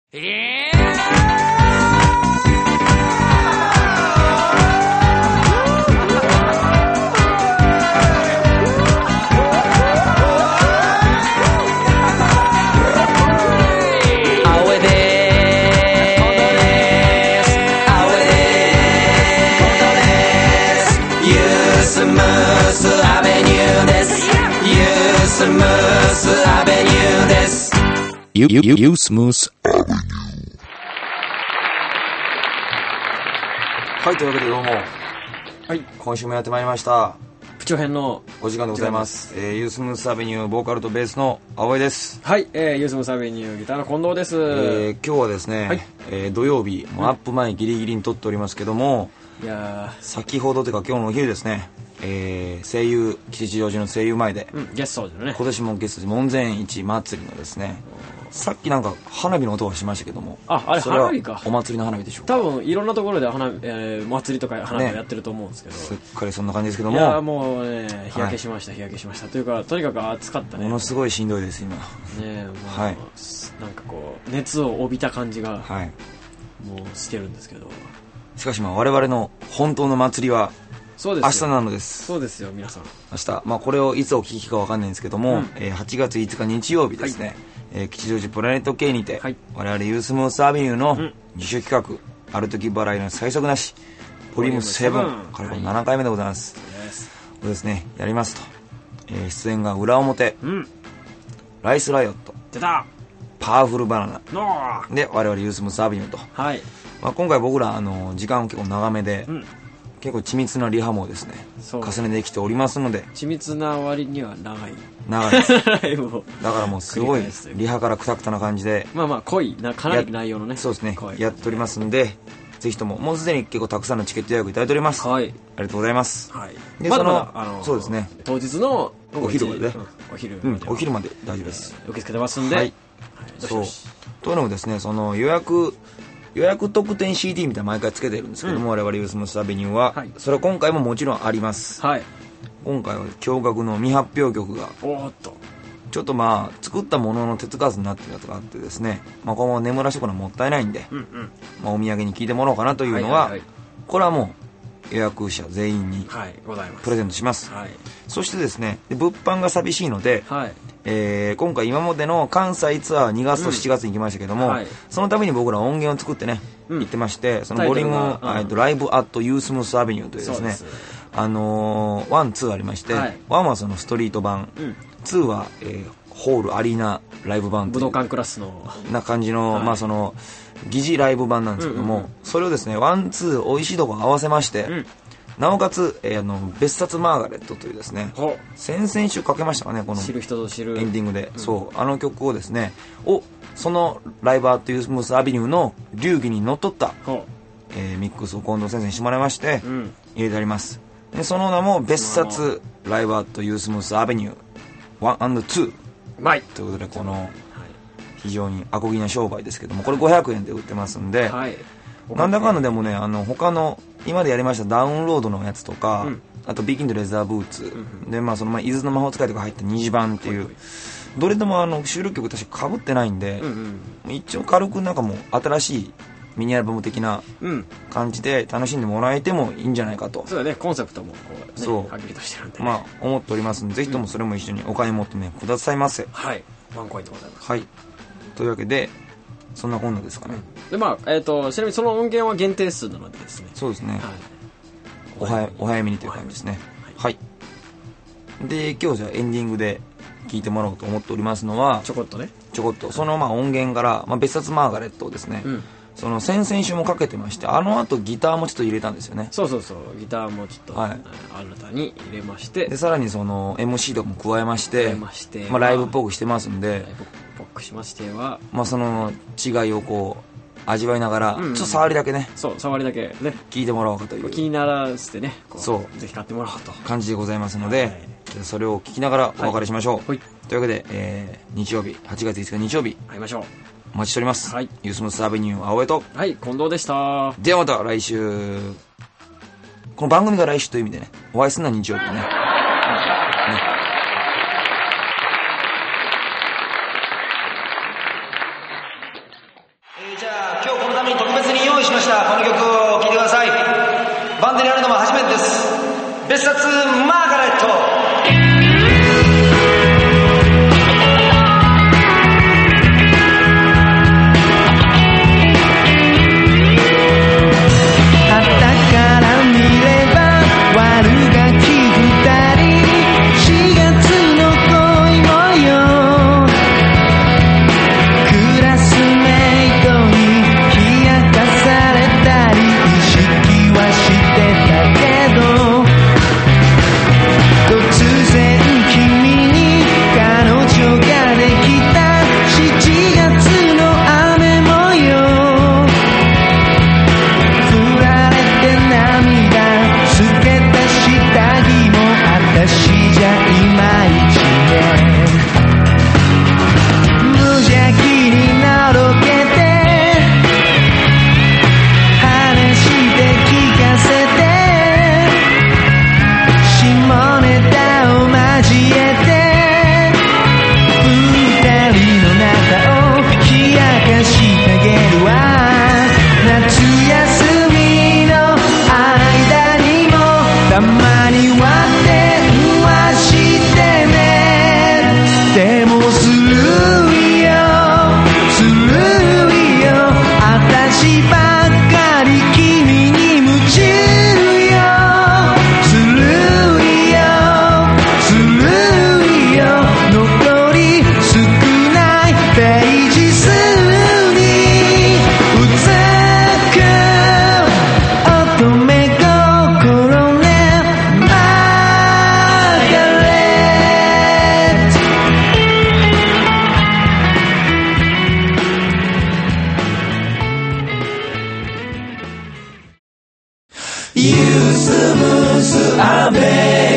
スムースアベニューです。ユースムースアベニューです。ユースムースアベニュー。はい、というわけでどうも、はい、今週もやってまいりましたプチョ編のお時間でございます。ユースムースアベニューボーカルとベースの青江です。 はい、ユースムースアベニューギターの近藤です。 今日はですね、はい、土曜日、もうアップ前ギリギリに撮っておりますけども、 いや先ほどというか今日のお昼ですね、声優吉祥寺の声優前で、 ゲストでね、 今年もゲストで門前市祭りのですね、さっきなんか花火の音がしましたけども、 あれ花火か、 お祭りの花火でしょうか。 多分いろんなところで祭りとか花火やってると思うんですけど、 すっかりそんな感じですけども、 いやもうね、日焼けしました、日焼けしましたというか、とにかく暑かったね。 ものすごいしんどいです今ね。はい、なんかこう熱を帯びた感じが、 はい、 もうしてるんですけど、 しかし我々の本当の祭りはそうです明日なのです。 そうですよ皆さん。 明日、これをいつお聞きか分かんないんですけども、8月5日日曜日ですね、吉祥寺プラネット系にて、我々ユースムースアベニューの自主企画、ある時払いの最速なしボリューム7から7回目でございます。これですね、やりますと、出演が裏表、ライスライオット、 出たパワフルバナナで我々ユースムースアベニューと、今回僕ら時間結構長めで、結構緻密なリハもですね重ねてきておりますので、 緻密な割には長いですだからもうすごいリハからクタクタな感じで、 濃いかなり内容のね、 そうですね、やっておりますんで、ぜひとも、もうすでに結構たくさんのチケット予約いただいております。ありがとうございます。 でそうですね、 当日のお昼まで、お昼まで大丈夫です。 受け付けてますんで、 そうというのもですね、その予約特典 CD みたいな毎回つけてるんですけども、我々ユースムースアベニューは、それは今回ももちろんあります。今回は驚愕の未発表曲がちょっと作ったものの手つかずになってるやつがあってですね、このまま眠らしておくのはもったいないんで、お土産に聞いてもらおうかなというのは、これはもう予約者全員にプレゼントします。そしてですね、物販が寂しいので、今回今までの関西ツアー2月と7月に行きましたけども、そのために僕ら音源を作ってね、行ってまして、そのボリュームライブアットユースムースアベニューというですね、1、2ありまして、1はそのストリート版、2はホールアリーナライブ版、 武道館クラスのな感じの、その疑似ライブ版なんですけども、それをですね1、2美味しいとこ合わせまして、なおかつ、別冊マーガレットというですね、先々週かけましたかね、このエンディングで、あの曲をですねそのライブアートユースムースアベニューの流儀にのっとった、ミックスを近藤先生にしてもらいまして、入れてあります。でその名も別冊ライブアートユースムースアベニュー 1&2 ということで、この非常にアコギな商売ですけども、これ500円で売ってますんで、なんだかんだでもね、他の今までやりましたダウンロードのやつとか、あとビキンとレザーブーツ、でその伊豆の魔法使いとか入った虹版っていう、どれでも収録曲確か被ってないんで、一応軽くなんかもう新しいミニアルバム的な感じで楽しんでもらえてもいいんじゃないかと。 そうだね、コンセプトもこうはっきりとしてるんで、 思っておりますんで、ぜひともそれも一緒にお買い求めくださいませ。 ワンコインでございます。 というわけでそんなこんなですかね。 でちなみにその音源は限定数なのでですね、 そうですね、お早めにという感じですね。で今日じゃあエンディングで聴いてもらおうと思っておりますのは、 ちょこっとその音源から、別冊マーガレットをですね、その先々週もかけてまして、あの後ギターもちょっと入れたんですよね。 そうギターもちょっと、新たに入れまして、 でさらにその MC とかも加えまして、ライブっぽくしてますんで、 ライブっぽくしましては、 その違いをこう味わいながら、ちょっと触りだけね、 触りだけね聞いてもらおうかという、 気にならせてね、ぜひ買ってもらおうと感じでございますので、それを聞きながらお別れしましょう。というわけで、日曜日8月5日日曜日会いましょう。 お待ちしております。ユースムースアベニュー青江と近藤でした。 ではまた来週。この番組が来週という意味でね、お会いするのは日曜日ね。 じゃあ今日このために特別に用意しましたこの曲を聴いてください。バンドでやるのも初めてです。別冊マーガレット。ユースムースアメ